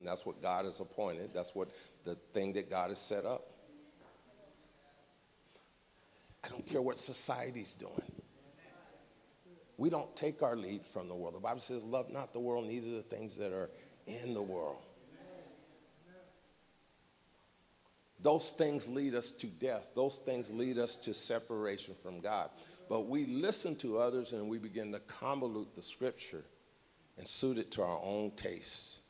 And that's what God has appointed. That's what the thing that God has set up. I don't care what society's doing. We don't take our lead from the world. The Bible says, love not the world, neither the things that are in the world. Those things lead us to death. Those things lead us to separation from God. But we listen to others and we begin to convolute the scripture and suit it to our own tastes.